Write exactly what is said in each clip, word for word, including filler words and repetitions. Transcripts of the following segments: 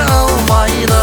алмайды.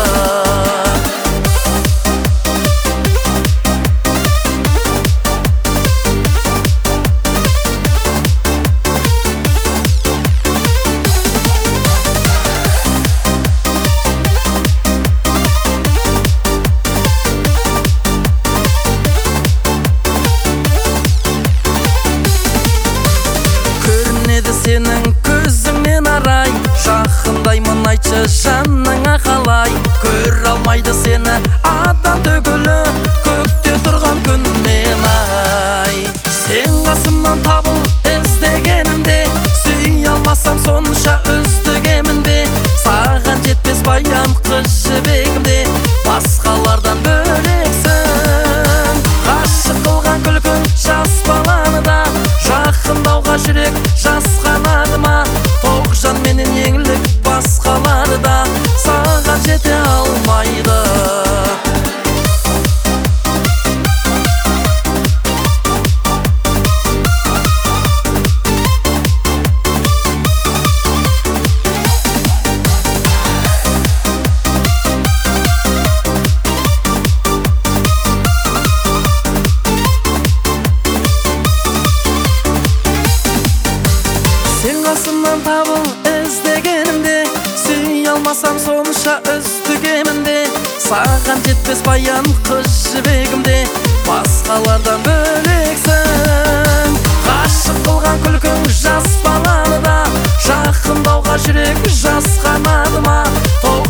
Сенің көзіңнен арай, жақындаймын айтшы жаныңа қалай. Көр алмайды сені адам түгілі, көкте тұрған күннен ай. Сен қасымнан табыл іздегенімде, сүй алмасам сонша үздігемінде. Саған жетпес баян қыз жібегімде, басқалардан бөлексің. Ғашық қылған күлкің жас баланы да, жақындауға жүрек жасқанады ма? Тоғжан менен еңлік басқалары да саған жете алмайды. Сен қасымнан табыл іздегенімде, сүй алмасам сонша үздігемінде. Саған жетпес баян қыз жібегімде, басқалардан бөлексің. Ғашық қылған күлкің жас баланы да, жақындауға жүрек жасқанады ма?